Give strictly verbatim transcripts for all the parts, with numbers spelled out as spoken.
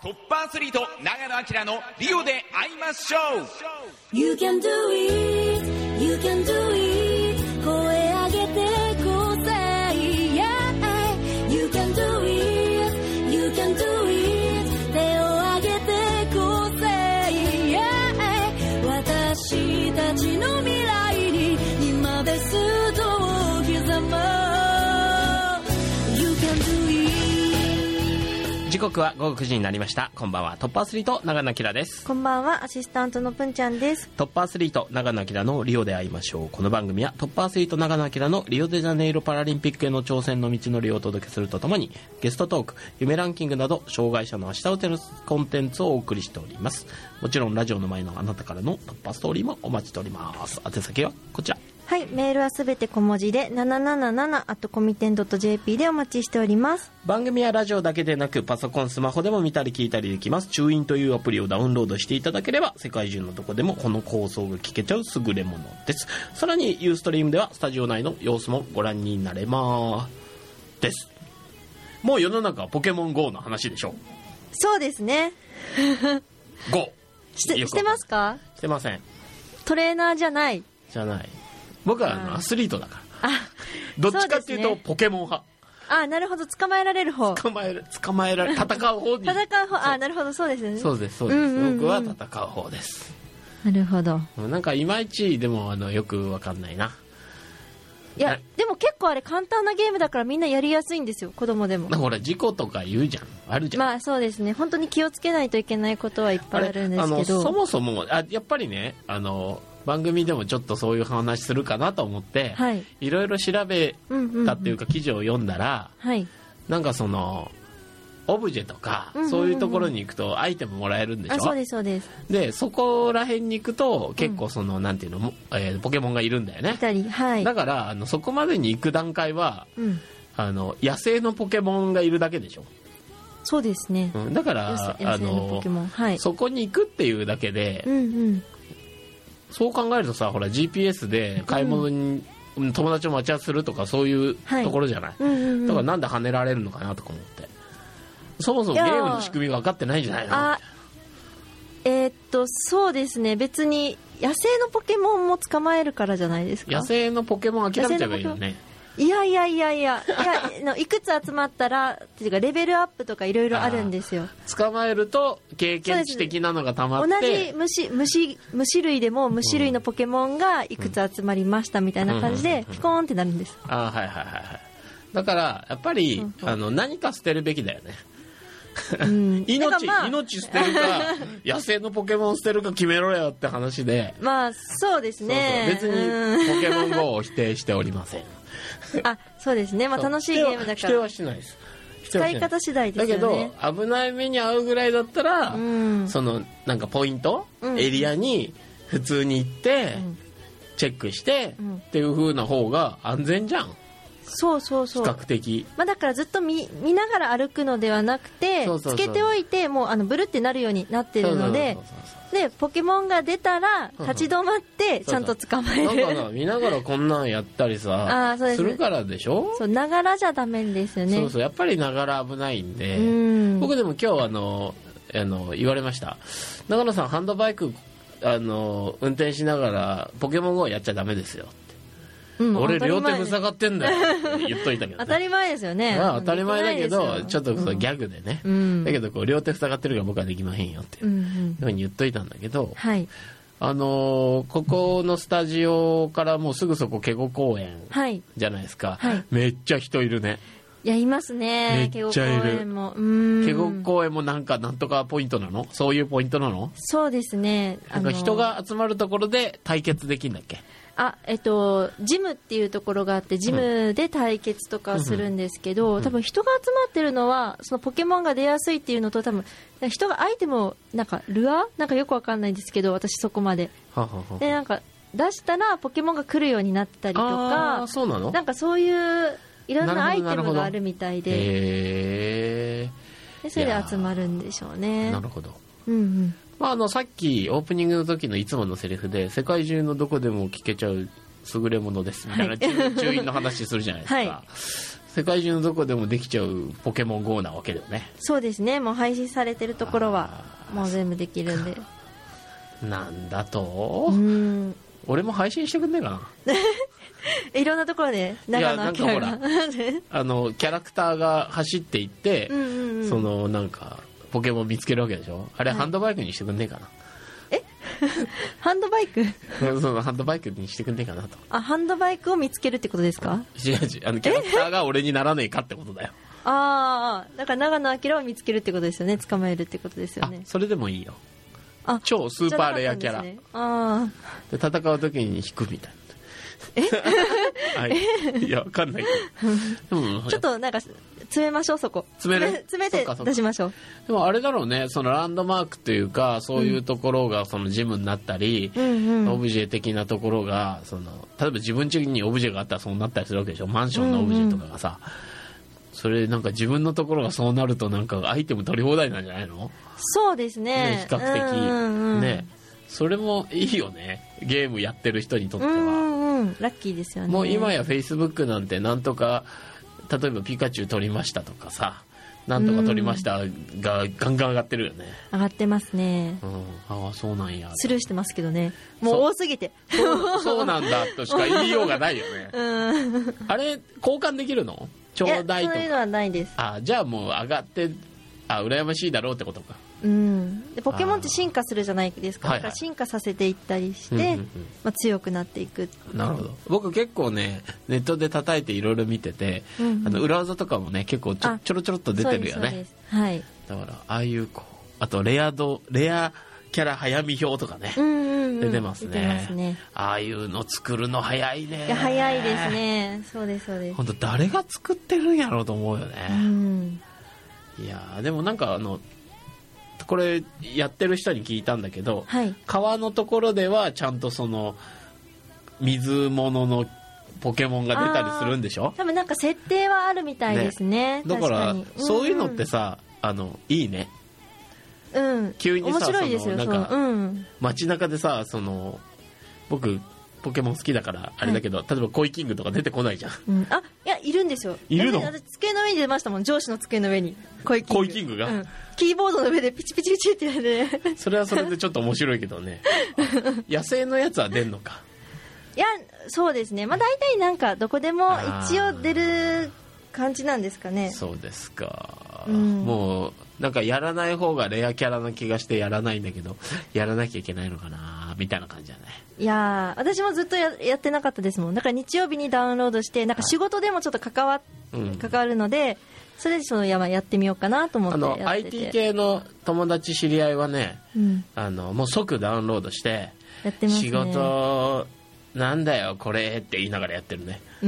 トップアスリート長野明のリオで会いましょう。 You can do it, you can do it 声上げてこう say yeah You can do it, you can do it 手を上げてこう say yeah 私たちの未来に今ベストを刻もう You can do it。 時刻は午後くじになりました。こんばんは、トップアスリート長野明です。 こんばんは、アシスタントのぷんちゃんです。 トップアスリート長野明のリオで会いましょう。この番組はトップアスリート長野明のリオデジャネイロパラリンピックへの挑戦の道のりをお届けするとともに、ゲストトーク、夢ランキングなど障害者の明日を照らすコンテンツをお送りしております。もちろんラジオの前のあなたからの突破ストーリーもお待ちしております。宛先はこちら。 はい、メールはすべて小文字でなななななアットコミテンドットジェーピー でお待ちしております。 番組はラジオだけでなくパソコン、スマホでも見たり聞いたりできます。チューインというアプリをダウンロードしていただければ世界中のどこでもこの放送が聞けちゃう優れものです。さらにユーストリームではスタジオ内の様子もご覧になれますです。もう世の中はポケモン ゴー の話でしょ。 そうですねゴーして、してますか？ してません。 トレーナーじゃないじゃない。僕はあのアスリートだから。 あ、 どっちかっていうとそうですね、 ポケモン派。 あ、なるほど、捕まえられる方。 捕まえる、捕まえられ、戦う方に。 戦う方、あ、なるほど、そうですね。 そうです、そうです、 うんうんうん。 僕は戦う方です。 なるほど。 なんかいまいちでもあのよくわかんないな。 いや、でも結構あれ簡単なゲームだからみんなやりやすいんですよ、子供でも。 ほら事故とか言うじゃん、あるじゃん。 まあそうですね、本当に気をつけないといけないことはいっぱいあるんですけど。 あのそもそもあやっぱりね、あの番組でもちょっとそういう話するかなと思って、はい、いろいろ調べたっていうか記事を読んだら、はい、なんかそのオブジェとか、うんうんうん、そういうところに行くとアイテムもらえるんでしょ。 あ、そうですそうです。 でそこら辺に行くと結構その、うん、なんていうの、えー、ポケモンがいるんだよね。 いたり、はい、 だからあのそこまでに行く段階は、うん、あの野生のポケモンがいるだけでしょ。 そうですね、 うん、だからあの、はい、そこに行くっていうだけで、うんうん、そう考えるとさ、ほら ジーピーエス で買い物に、うん、友達を待ち合わせするとかそういうところじゃない、はい、うんうんうん、だからなんで跳ねられるのかなとか思って、そもそもゲームの仕組みが分かってないんじゃないの。 あ、えー、っとそうですね、別に野生のポケモンも捕まえるからじゃないですか。 野生のポケモン諦めちゃえばいいよね。 いやいやいやいやいやいくつ集まったらっていうかレベルアップとかいろいろあるんですよ。 捕まえると経験値的なのがたまって、 同じ虫虫虫類でも虫類のポケモンがいくつ集まりましたみたいな感じでピコーンってなるんです。 あ、はいはいはいはい。だからやっぱり、うんうん、あの何か捨てるべきだよね。うん、命、まあ、命捨てるか野生のポケモン捨てるか決めろよって話で、 まあそうですね、 そうそう、別にポケモン ゴー を否定しておりません。 あ、そうですね、まあ、楽しいゲームだから否定はしないです。 使い方次第ですよね。 だけど危ない目に遭うぐらいだったら、うん、そのなんかポイント、うん、エリアに普通に行って、うん、チェックして、うん、っていう風な方が安全じゃん。 そうそうそう、 比較的、 まあ、だからずっと 見, 見ながら歩くのではなくて、そうそうそう、つけておいてもうあのブルってなるようになってるので、でポケモンが出たら立ち止まってちゃんと捕まえる。 そうそう、だから見ながらこんなんやったりさあ、そうです、するからでしょ。 そう、ながらじゃダメですよね。 そうそう、やっぱりながら危ないんで、うん、僕でも今日あのあの言われました。長野さんハンドバイクあの運転しながらポケモン ゴー やっちゃダメですよ。うん、俺両手塞がってんだよって言っといたけど、ね、 当たり前ですよね。 まあ、当たり前だけどちょっとそのギャグでね、うん、だけどこう両手塞がってるから僕はできまへんよっていうふうに言っといたんだけど、はい、あのー、ここのスタジオからもうすぐそこ警固公園じゃないですか、はいはい、めっちゃ人いるね。 いや、いますね。 めっちゃいる。 警固公園も、うーん、 警固公園もなんかなんとかポイントなの？そういうポイントなの？ そうですね、 あのー、なんか人が集まるところで対決できるんだっけ？ あ、えっと、ジムっていうところがあってジムで対決とかするんですけど、うん、多分人が集まってるのはそのポケモンが出やすいっていうのと、多分人がアイテムをなんかルアーなんかよくわかんないんですけど、私そこまではははでなんか出したらポケモンが来るようになったりとか、 あ、そうなの？ なんかそういういろんなアイテムがあるみたいで、 へでそれで集まるんでしょうね。 なるほど、 うんうん、 まあ、あのさっきオープニングの時のいつものセリフで世界中のどこでも聞けちゃう優れものですみたいな、はい、注意の話するじゃないですか、はい、 世界中のどこでもできちゃうポケモン ゴー なわけだよね。 そうですね、もう配信されてるところはもう全部できるんで。 なんだと、 うん、 俺も配信してくんねえかな。 いろんなところで長野明があのキャラクターが走っていって、うんうんうん、そのなんかポケモン見つけるわけでしょ。あれ、はい、ハンドバイクにしてくんねえかな。 えハンドバイクそのハンドバイクにしてくんねえかなと。 あ、ハンドバイクを見つけるってことですか。 違う違う、あのキャラクターが俺にならねえかってことだよ。 ああ、だから長野明を見つけるってことですよね。捕まえるってことですよね。 あ、それでもいいよ。 あ、 超スーパーレアキャラ、ね、 あで戦う時に引くみたいな。 えはい、いやわかんないけどでもちょっとなんか詰めましょう、そこ詰める詰めて出しましょう。 でもあれだろうね、そのランドマークというかそういうところがそのジムになったり、うんうんうん、オブジェ的なところがその例えば自分家にオブジェがあったらそうなったりするわけでしょ。マンションのオブジェとかがさ、うんうん、それなんか自分のところがそうなるとなんかアイテム取り放題なんじゃないの。 そうです ね, ね比較的、うんうんうん、ね、それもいいよね、ゲームやってる人にとっては。 うんうん、ラッキーですよね。 もう今やフェイスブックなんてなんとか例えばピカチュウ撮りましたとかさ、なんとか撮りましたがガンガン上がってるよね。 上がってますね、 うん、ああそうなんや。 スルーしてますけどね、もう多すぎてそ, そうなんだとしか言いようがないよね、うん、あれ交換できるの？ちょうだいとか。 そういうのはないです。 あ、じゃあもう上がってあ羨ましいだろうってことか。 うん、でポケモンって進化するじゃないですか。だから進化させていったりして、はいはい、まあ、強くなっていく。 なるほど。僕結構ねネットで叩いていろいろ見てて、うんうん、あの裏技とかもね結構ち ょ, ちょろちょろっと出てるよね。 はい、 だからああいうこうあとレア度レアキャラ早見表とかね、 うんうんうん、 出てます ね, 出てますね。 ああいうの作るの早いね。 いや早いですね。そうですそうです。 本当誰が作ってるんやろうと思うよね、 うん、 いやでもなんかあのこれやってる人に聞いたんだけど、はい、川のところではちゃんとその水物のポケモンが出たりするんでしょ。 多分なんか設定はあるみたいですね。 ね、だから、 うんうん、 そういうのってさあのいいね。 うん、 急にさ面白いですよ。 そのなんか、 うん、 街中でさその僕ポケモン好きだからあれだけど、はい、例えばコイキングとか出てこないじゃん、 うん、あいやいるんですよ。 いるの？ 机の上に出ましたもん。上司の机の上にコイキング、 コイキングが、うん、 キーボードの上でピチピチピチってやるそれはそれでちょっと面白いけどね野生のやつは出んのか。 いやそうですね、まあ、大体なんかどこでも一応出る感じなんですかね。 そうですか、 うん、 もうなんかやらない方がレアキャラな気がしてやらないんだけどやらなきゃいけないのかなみたいな感じだね。 いや私もずっと や, やってなかったですもん。だから日曜日にダウンロードしてなんか仕事でもちょっと関 わ,、うん、関わるのでそれでその山やってみようかなと思ってやってて、 あの アイティー 系の友達知り合いはね、 うん、 あのもう即ダウンロードしてやってますね。 仕事なんだよこれって言いながらやってるね。 うん、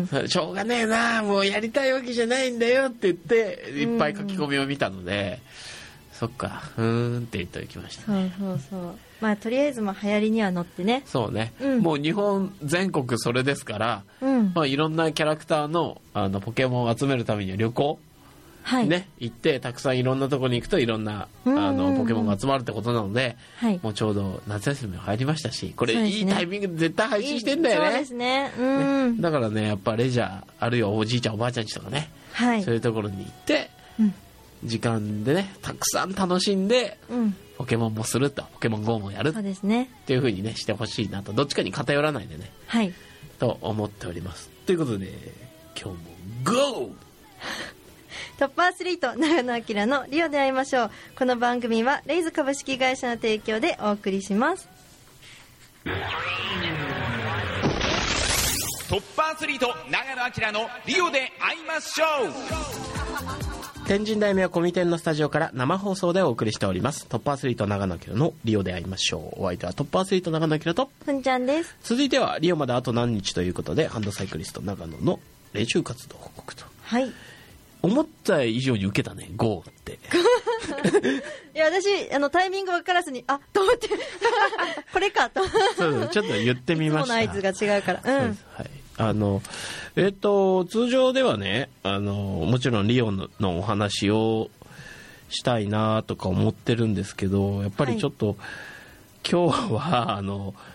しょうがねえなもうやりたいわけじゃないんだよって言っていっぱい書き込みを見たので、うん、そっかうーんって言っておきました、 ね、そうそうそう。まあとりあえずまあ流行りには乗ってね。 そうね、 うん、 もう日本全国それですから、 うんまあ、いろんなキャラクター の, あのポケモンを集めるためには旅行はいね、行ってたくさんいろんなところに行くといろんな、うんうんうん、あのポケモンが集まるってことなので、 はい、 もうちょうど夏休みも入りましたしこれ、 ね、 いいタイミングで絶対配信してんだよね。 そうですね、うん、 ねだからねやっぱレジャーあるいはおじいちゃんおばあちゃんちとかね、 はい、 そういうところに行って、 うん、 時間でねたくさん楽しんで、 うん、 ポケモンもするとポケモン ゴー もやるそうですねっていう風にねしてほしいなと。どっちかに偏らないでね、 はい、 と思っております。ということで今日も ゴートップアスリート長野明のリオで会いましょう。この番組はレイズ株式会社の提供でお送りします。 トップアスリート長野明のリオで会いましょう。 天神大名コミテンのスタジオから生放送でお送りしておりますトップアスリート長野明のリオで会いましょう。お相手はトップアスリート長野明とふんちゃんです。 続いてはリオまであと何日ということでハンドサイクリスト長野の練習活動報告と。 はい、 思った以上に受けたね ゴー っていや私あのタイミング分からずにあと思ってこれかとそうちょっと言ってみました。 いつもの合図が違うから、うん、 はい、あのえっと通常ではねあのもちろんリオのお話をしたいなとか思ってるんですけどやっぱりちょっと、はい、今日はあの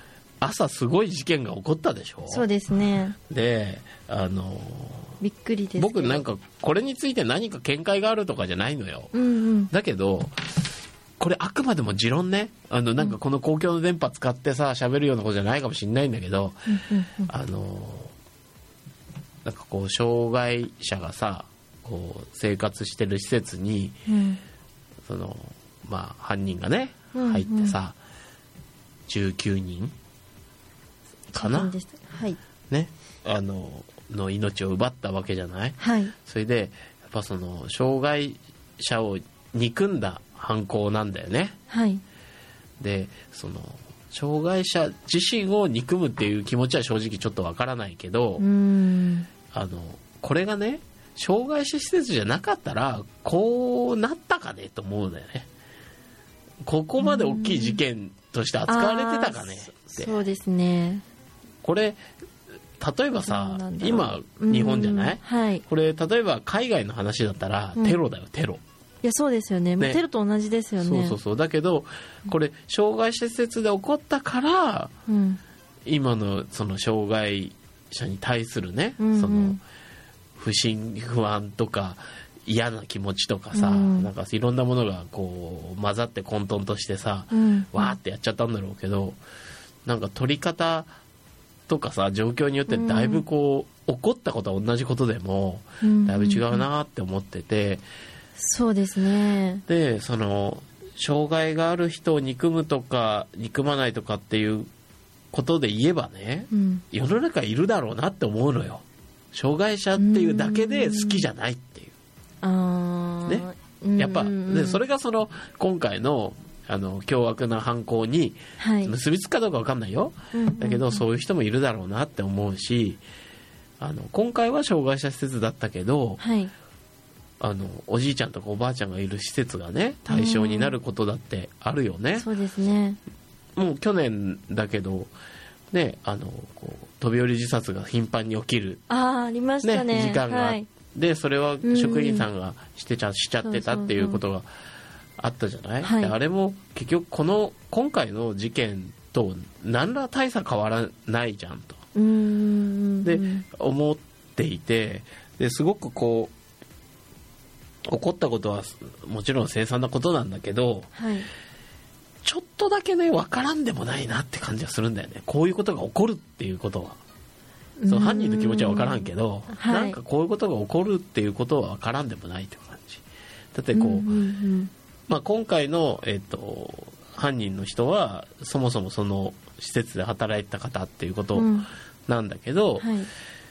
朝すごい事件が起こったでしょ。 そうですね。 で、あのびっくりですけど。 僕なんかこれについて何か見解があるとかじゃないのよ、 うんうん、 だけどこれあくまでも持論ね、あのなんかこの公共の電波使ってさ喋るようなことじゃないかもしれないんだけど、 うんうんうん、 あのなんかこう障害者がさこう生活してる施設に、うん、そのまあ犯人がね入ってさ、うんうん、じゅうきゅうにんかな、 はい、 ね、あのの命を奪ったわけじゃない、 はい、 それでやっぱその障害者を憎んだ犯行なんだよね、 はい、 でその障害者自身を憎むっていう気持ちは正直ちょっとわからないけど、 うーん、 あのこれがね障害者施設じゃなかったらこうなったかねと思うんだよね。ここまで大きい事件として扱われてたかねって。 そうですね。 これ例えばさ今日本じゃない、 はい、 これ例えば海外の話だったらテロだよ、うん、テロ。 いやそうですよ ね, ねテロと同じですよね。 そうそうそう。だけどこれ障害者施設で起こったから、うん、今のその障害者に対するね、うんうん、その不信不安とか嫌な気持ちとかさ、うん、なんかいろんなものがこう混ざって混沌としてさ、うん、わーってやっちゃったんだろうけど、なんか取り方とかさ状況によってだいぶこう、うん、起こったことは同じことでもだいぶ違うなって思ってて、 そうですね。 でその障害がある人を憎むとか憎まないとかっていうことで言えばね、うん、世の中いるだろうなって思うのよ。障害者っていうだけで好きじゃないっていう、 あね、やっぱでそれがその今回のあの凶悪な犯行に結びつくかどうか分かんないよ、はい、だけどそういう人もいるだろうなって思うし、あの今回は障害者施設だったけど、はい、あのおじいちゃんとかおばあちゃんがいる施設がね対象になることだってあるよね、 うん、そうですね。 もう去年だけどね、あのこう飛び降り自殺が頻繁に起きる、 あ、ありましたね、 時間が、はい、でそれは職員さんがしてちゃ、 うん、 しちゃってたっていうことがあったじゃない、 はい、 であれも結局この今回の事件と何ら大差変わらないじゃんと、 うーん、 で思っていて、ですごくこう起こったことはもちろん凄惨なことなんだけど、 はい、 ちょっとだけね分からんでもないなって感じがするんだよね。こういうことが起こるっていうことは、その犯人の気持ちは分からんけど、 はい、 なんかこういうことが起こるっていうことは分からんでもないって感じだってこう、うんうんうん、まあ、今回の、えーと、犯人の人はそもそもその施設で働いてた方っていうことなんだけど、うん、はい、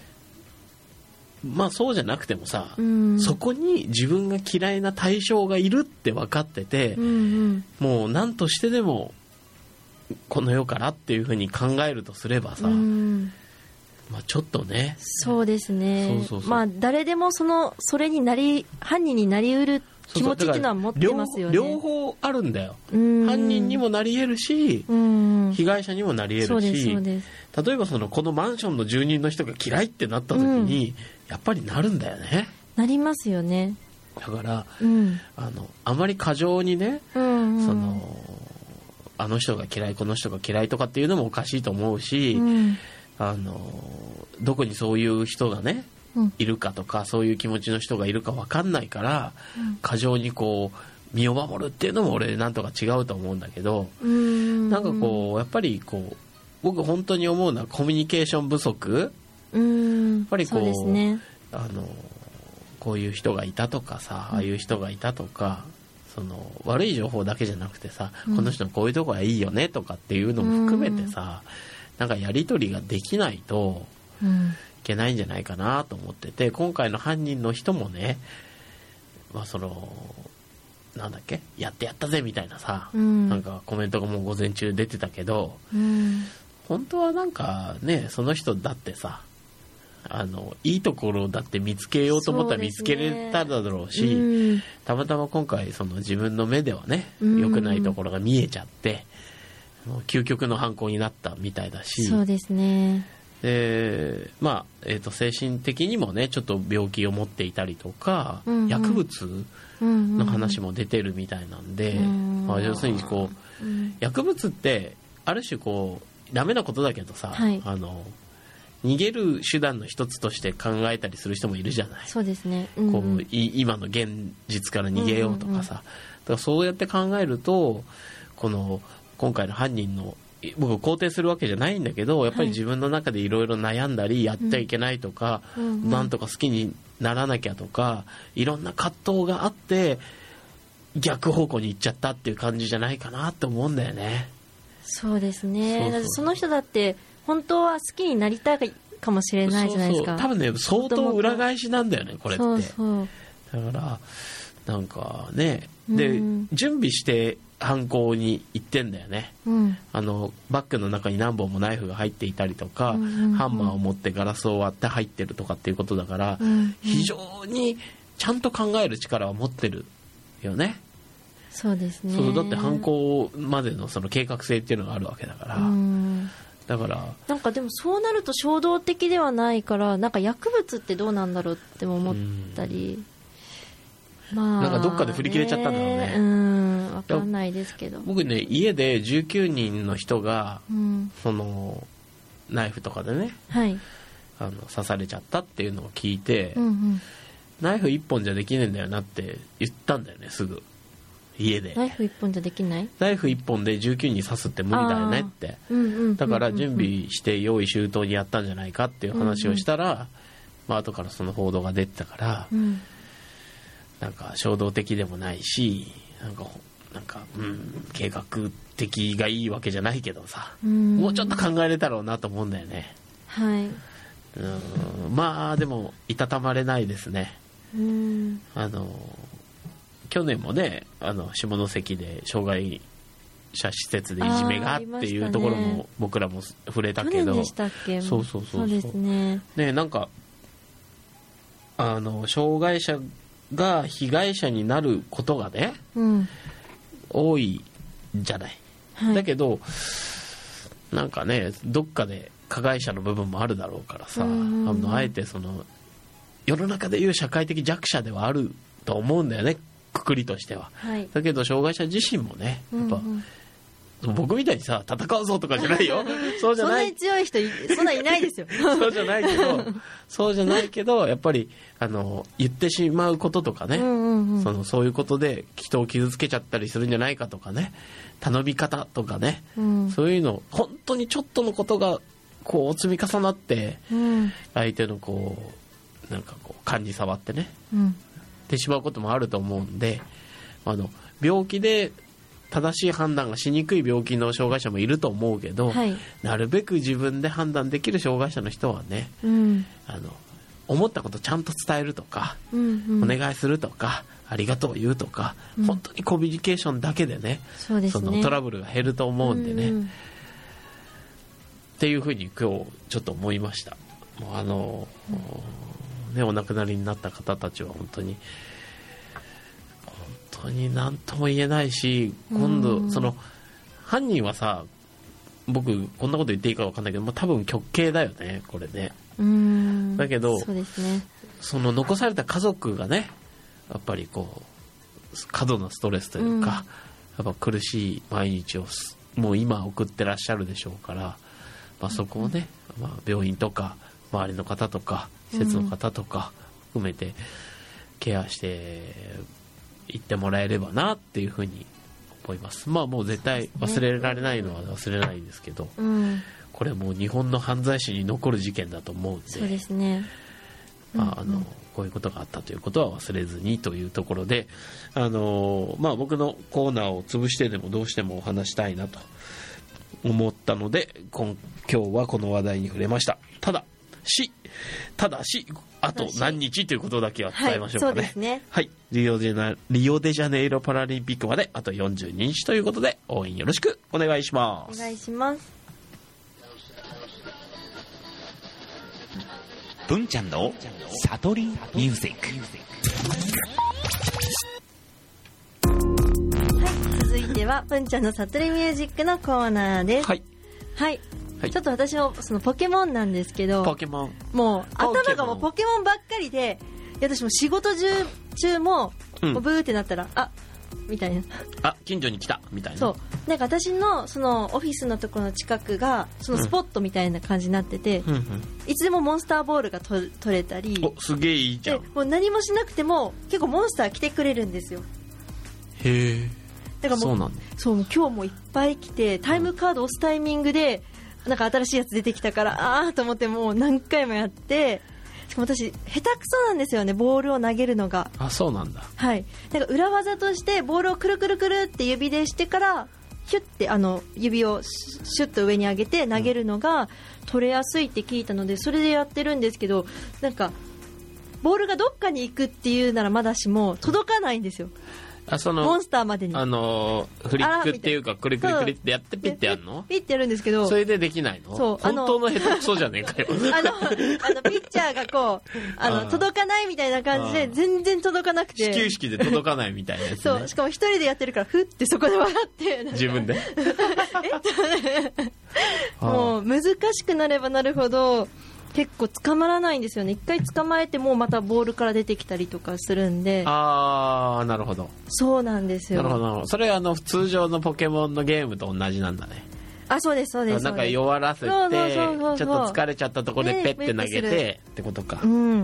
まあそうじゃなくてもさ、うん、そこに自分が嫌いな対象がいるって分かってて、うんうん、もう何としてでもこの世からっていうふうに考えるとすればさ、うん、まあ、ちょっとね、 そうですね、 そうそうそう、まあ誰でもそのそれになり犯人になりうる気持ちっていうのは持ってますよね。 両方あるんだよ。犯人にもなり得るし、被害者にもなり得るし、 そうですそうです。 例えばそのこのマンションの住人の人が嫌いってなった時に、うん、やっぱりなるんだよね。 なりますよね。 だから、 うん、 あのあまり過剰にね、うんうん、そのあの人が嫌いこの人が嫌いとかっていうのもおかしいと思うし、うん、あのどこにそういう人がねいるかとか、そういう気持ちの人がいるか分かんないから、うん、過剰にこう身を守るっていうのも俺なんとか違うと思うんだけど、 うーん、 なんかこうやっぱりこう僕本当に思うのはコミュニケーション不足。 うーん、 やっぱりこう、 そうですね、 あのこういう人がいたとかさ、ああいう人がいたとか、その悪い情報だけじゃなくてさ、うん、この人のこういうとこがいいよねとかっていうのも含めてさ、なんかやり取りができないと、うん、いけないんじゃないかなと思ってて、今回の犯人の人もね、まあそのなんだっけ、やってやったぜみたいなさ、うん、なんかコメントがもう午前中出てたけど、うん、本当はなんかね、その人だってさ、あのいいところだって見つけようと思ったら見つけれただろうし、うん、たまたま今回その自分の目ではね、うん、良くないところが見えちゃって、究極の犯行になったみたいだし、 そうですね。 でまあえー、と精神的にもねちょっと病気を持っていたりとか、うんうん、薬物の話も出てるみたいなんで、うんうん、まあ、要するにこう、うん、薬物ってある種こうダメなことだけどさ、 はい、 あの逃げる手段の一つとして考えたりする人もいるじゃない。 そうですね、うんうん、 こうい今の現実から逃げようとかさ、うんうんうん、だからそうやって考えるとこの今回の犯人の僕肯定するわけじゃないんだけど、やっぱり自分の中でいろいろ悩んだり、やっちゃいけないとか、うんうんうん、なんとか好きにならなきゃとかいろんな葛藤があって逆方向に行っちゃったっていう感じじゃないかなって思うんだよね。 そうですね。 そうそう、 だってその人だって本当は好きになりたいかもしれないじゃないですか。 そうそう、多分ね相当裏返しなんだよねこれって。 そうそう、 だからなんかねで、うん、準備して犯行に行ってんだよね、うん、あのバッグの中に何本もナイフが入っていたりとか、うんうんうん、ハンマーを持ってガラスを割って入ってるとかっていうことだから、うんうん、非常にちゃんと考える力は持ってるよね。 そうですね。 そうだって犯行までのその計画性っていうのがあるわけだから、うん、だからなんかでもそうなると衝動的ではないからなんか薬物ってどうなんだろうっても思ったり、うん、まあ、 なんかどっかで振り切れちゃったんだろうね。 うん、わかんないですけど、 僕ね家でじゅうきゅうにんの人が、うん、そのナイフとかでね、はい、あの刺されちゃったっていうのを聞いて、うんうん、ナイフいっぽんじゃできねえんだよなって言ったんだよねすぐ。家でナイフいっぽんじゃできない？ナイフいっぽんでじゅうきゅうにん刺すって無理だよねって、うんうんうんうん、だから準備して用意周到にやったんじゃないかっていう話をしたら、うんうん、まあ後からその報道が出てたから、うん、なんか衝動的でもないしなんかなんか、うん、計画的がいいわけじゃないけどさ、うん、もうちょっと考えれたろうなと思うんだよね。 はい。 うん、まあでもいたたまれないですね。うん、あの去年もねあの下関で障害者施設でいじめがっていうところも僕らも触れたけど、 去年でしたっけ？ そうそうそうそう、 そうですね。 ね、なんかあの障害者が被害者になることがね、うん、多いんじゃない、はい、だけどなんかねどっかで加害者の部分もあるだろうからさ、うんうん、あのあえてその世の中でいう社会的弱者ではあると思うんだよねくくりとしては、はい、だけど障害者自身もねやっぱ、うんうん、僕みたいにさ戦うぞとかじゃないよそうじゃない、 そんなに強い人そんないないですよそうじゃないけどそうじゃないけどやっぱりあの言ってしまうこととかね、うんうんうん、そのそういうことで人を傷つけちゃったりするんじゃないかとかね頼み方とかね、うん、そういうの本当にちょっとのことがこう積み重なって、うん、相手のこうなんかこう感じ触ってね、うんてしまうこともあると思うんで、あの病気で正しい判断がしにくい病気の障害者もいると思うけど、はい、なるべく自分で判断できる障害者の人はね、うん、あの思ったことちゃんと伝えるとか、うんうん、お願いするとかありがとう言うとか、うん、本当にコミュニケーションだけでね、そうですね、そのトラブルが減ると思うんでね、うんうん、っていうふうに今日ちょっと思いました。もうあの、うんね、お亡くなりになった方たちは本当に本当に何とも言えないし、今度その犯人はさ僕こんなこと言っていいか分かんないけど、まあ、多分極刑だよねこれね。うーんだけどそうですね、 その残された家族がねやっぱりこう過度なストレスというか、うん、やっぱ苦しい毎日をもう今送ってらっしゃるでしょうから、まあ、そこをね、まあ、病院とか周りの方とか施設の方とか含めてケアしていってもらえればなっていうふうに思います。まあもう絶対忘れられないのは忘れないですけど、うん、これもう日本の犯罪史に残る事件だと思うんで、 そうですね、 まああのこういうことがあったということは忘れずにというところで、あのまあ僕のコーナーを潰してでもどうしてもお話したいなと思ったので今今日はこの話題に触れました。ただしただしあと何日ということだけは伝えましょうかね。はい、そうですね。はい、リオデナ、リオデジャネイロパラリンピックまであとよんじゅうににちということで応援よろしくお願いします。 お願いします。 文ちゃんの悟りミュージック。 はい、続いては文ちゃんの悟りミュージックのコーナーです。はい。はいはい、ちょっと私のそのポケモンなんですけど、 ポケモンもう頭がもうポケモンばっかりで、私も仕事中中も、うん、もうブーってなったらあみたいな。 あ、近所に来たみたいな。 そうなんか私のそのオフィスのところの近くがそのスポットみたいな感じになってて、 うんうん、 いつでもモンスターボールがと取れたり、 おすげえいいじゃん。 でもう何もしなくても結構モンスター来てくれるんですよ。 へえ。 だからもうそうなんだ。 そうもう今日もいっぱい来てタイムカード押すタイミングでなんか新しいやつ出てきたからあーと思ってもう何回もやって、しかも私下手くそなんですよね、ボールを投げるのが。 あ、そうなんだ。 はい、なんか裏技としてボールをくるくるくるって指でしてからヒュッてあの指をシュッと上に上げて投げるのが取れやすいって聞いたのでそれでやってるんですけど、なんかボールがどっかに行くっていうならまだしも届かないんですよ。 あ、そのモンスターまでにあのフリックっていうかクリクリクリってやってピッてやるの？ ピッてやるんですけど、 それでできないの？ そう本当の下手くそじゃねえかよ。 あのあのピッチャーがこうあのあー届かないみたいな感じで全然届かなくて、 始球式で届かないみたいなやつね。 そうしかも一人でやってるからふってそこで笑って自分でもう難しくなればなるほど結構捕まらないんですよね。一回捕まえてもまたボールから出てきたりとかするんで。 あー、なるほど。 そうなんですよ。 なるほどなるほど。それはあの通常のポケモンのゲームと同じなんだね。 あ、そうですそうです。 なんか弱らせてちょっそうそうそうそうと疲れちゃったところでペッて投げてってことか。 うん、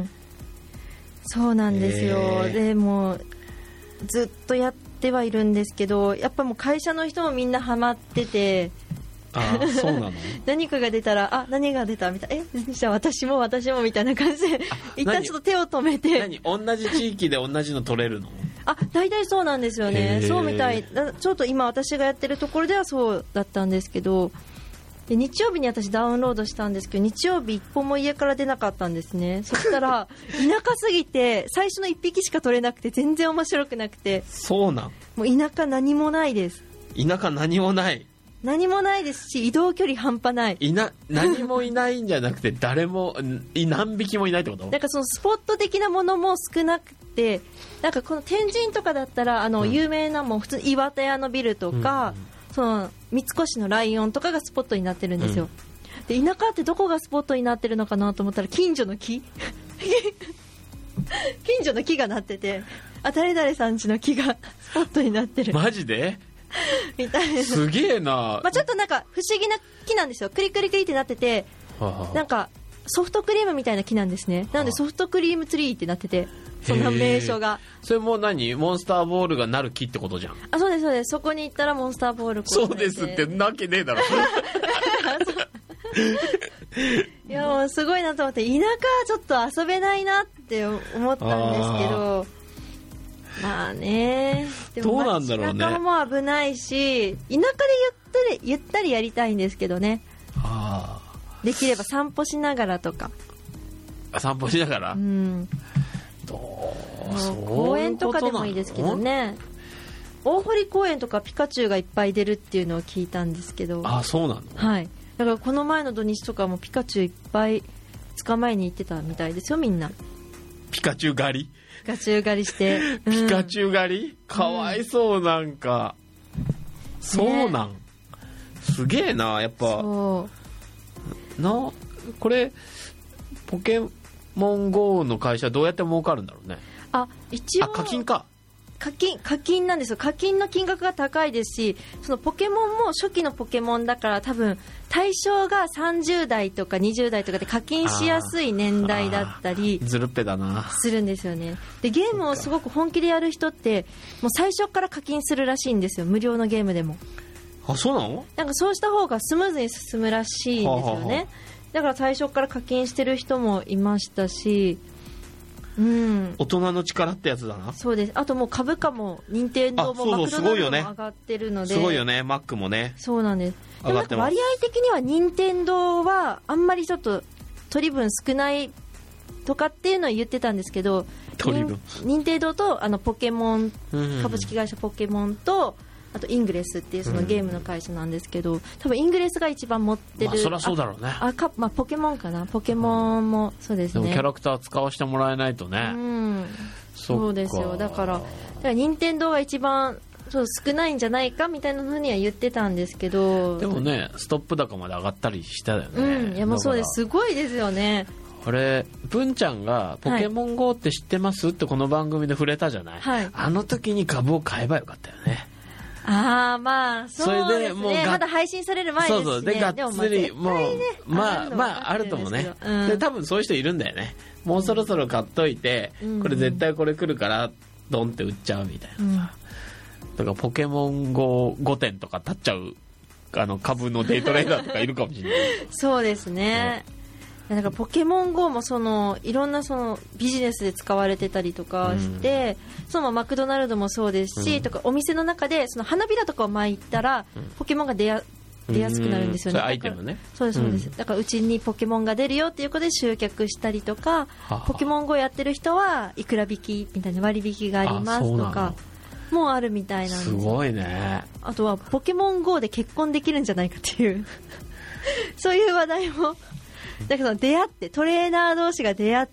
そうなんですよ。 へー。 でもうずっとやってはいるんですけど、やっぱもう会社の人もみんなハマってて、 ああ、そうなの？ 何かが出たら、あ、何が出たみたいな、え、じゃあ私も私もみたいな感じで一旦ちょっと手を止めて。 何同じ地域で同じの取れるの？ あ、大体そうなんですよね。そうみたい。ちょっと今私がやってるところではそうだったんですけど、で日曜日に私ダウンロードしたんですけど、日曜日一本も家から出なかったんですね。そしたら田舎すぎて最初の一匹しか取れなくて全然面白くなくて。 そうなん？ もう田舎何もないです。 田舎何もない。 何もないですし移動距離半端ない。 いな何もいないんじゃなくて誰もい何匹もいないってこと？ なんかそのスポット的なものも少なくて、なんかこの天神とかだったらあの有名なもう普通に岩手屋のビルとか、うん、その三越のライオンとかがスポットになってるんですよ、うん、で田舎ってどこがスポットになってるのかなと思ったら近所の木近所の木がなってて、あ、誰々さん家の木がスポットになってる。 マジで？ みたいな。 すげえな。 まあ、ちょっとなんか不思議な木なんですよ。クリクリクリってなってて、はあ、なんかソフトクリームみたいな木なんですね。なのでソフトクリームツリーってなってて、そんな名所が。 それも何？モンスターボールがなる木ってことじゃん。 あ、そうですそうです。そこに行ったらモンスターボールこそうですってなわけねえだろ。 いやもうすごいなと思って、田舎はちょっと遊べないなって思ったんですけど、まあね、でもどうなんだろうね。 田舎も危ないし、田舎でゆったりゆったりやりたいんですけどね。 あ、 できれば散歩しながらとか。 散歩しながら、うん、 どうそう公園とかでもいいですけどね。大堀公園とかピカチュウがいっぱい出るっていうのを聞いたんですけど。 あ、そうなの？ はい。だからこの前の土日とかもピカチュウいっぱい捕まえに行ってたみたいですよ、みんな。 ピカチュウ狩り？ ピカチュウ狩りして、 うん、ピカチュウ狩り？かわいそう、なんか、うん、そうなん、ね、すげえな、やっぱ。そうな、これポケモン ゴー の会社どうやって儲かるんだろうね。 あ、一応あ、課金か。 課金、課金なんですよ。課金の金額が高いですし、そのポケモンも初期のポケモンだから多分対象がさんじゅう代とかにじゅう代とかで課金しやすい年代だったりずるっぺだなするんですよね。でゲームをすごく本気でやる人ってもう最初から課金するらしいんですよ、無料のゲームでも。 あ、そうなの？ なんかそうした方がスムーズに進むらしいんですよね。はあはあ、だから最初から課金してる人もいましたし、うん、 大人の力ってやつだな。 そうです。あともう株価も任天堂もマクドナルドも上がってるので、 すごいよね。マックもね。 そうなんです。でもなんか割合的には任天堂はあんまりちょっと取り分少ないとかっていうのを言ってたんですけど、 取り分任天堂とあのポケモン、株式会社ポケモンとあとイングレスっていうそのゲームの会社なんですけど、うん、多分イングレスが一番持ってる。 まあ、そりゃそうだろうね。 あか、まあ、ポケモンかな。ポケモンもそうですね。 でもキャラクター使わせてもらえないとね。 うん、そうですよ。だからだから任天堂が一番そう少ないんじゃないかみたいな風には言ってたんですけど、 でもねストップ高まで上がったりしたよね。 うん、いやもうそうです。すごいですよね。 あれ文ちゃんがポケモン ゴー って知ってます、ってこの番組で触れたじゃない、 はい、 あの時に株を買えばよかったよね。 ああまあそうですね。それでもうまだ配信される前ですしね。そうそうでがっつりもう、ね、まあまああると思うね、うん、で多分そういう人いるんだよね。もうそろそろ買っといて、うん、これ絶対これ来るからドンって売っちゃうみたいなさ、うん、だからポケモン ゴーご 店とか立っちゃうあの株のデイトレーダーとかいるかもしれないそうですね、ね、なんかポケモン ゴー もそのいろんなそのビジネスで使われてたりとかして、うん、そのマクドナルドもそうですし、うん、とかお店の中でその花びらとかを巻いたら、うん、ポケモンが出や出やすくなるんですよね。 うん、それアイテムね。 そうですそうです、うん、だからうちにポケモンが出るよっていうことで集客したりとか、はポケモン ゴー やってる人はいくら引きみたいな割引がありますとかもうあるみたいなんです。 すごいね。 あとはポケモン ゴー で結婚できるんじゃないかっていうそういう話題もだけど出会ってトレーナー同士が出会って、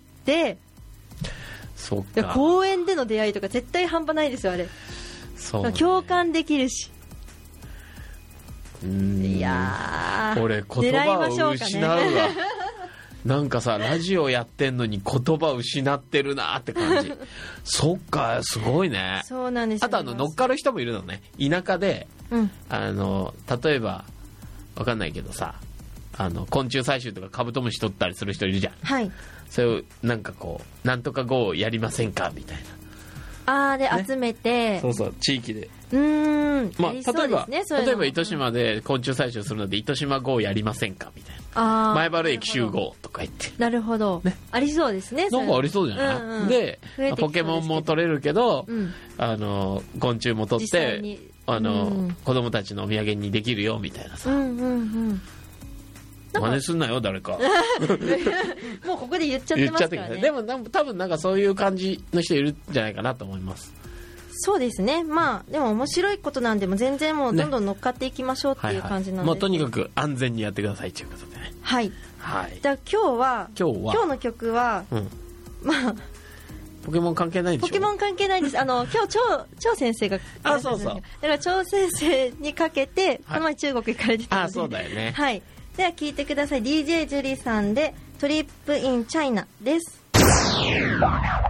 そっか公園での出会いとか絶対半端ないですよあれ。そう、ね、共感できるし。 うーん、 いや俺言葉を失うわ、ね、なんかさラジオやってんのに言葉失ってるなって感じそっかすごいね。 そうなんですよ。 あとあの乗っかる人もいるのね。田舎で、うん、あの例えばわかんないけどさあの昆虫採集とかカブトムシ取ったりする人いるじゃん、 はい、 それをなんかこうなんとか ゴー やりませんかみたいな。あーで、ね、集めてそうそう地域でうーん、 まあ、 ね、 例えば例えば糸島で昆虫採集するので糸島 ゴー やりませんかみたいな。あ前原駅集合とか言ってなるほど、ね、ありそうですね。 なんかありそうじゃない、うんうん、でポケモンも取れるけど、うん、あの昆虫も取ってあの、うん、子供たちのお土産にできるよみたいなさ、うんうんうん真似すんなよ誰かもうここで言っちゃってますからね。 でも多分なんかそういう感じの人いるんじゃないかなと思います。 そうですね。まあでも面白いことなんでも全然もうどんどん乗っかっていきましょうっていう感じなんで、ねはいはい、 もうとにかく安全にやってくださいということでね。 はい、はい、だから今日は今日は今日の曲は、うん、まあポケモン関係ないでしょ。 ポケモン関係ないです。あの今日超超先生があそうそうだから超先生にかけて、はい、この前中国行かれてたのであそうだよね。 はいでは聴いてください。 ディージェー ジュリさんでトリップインチャイナです。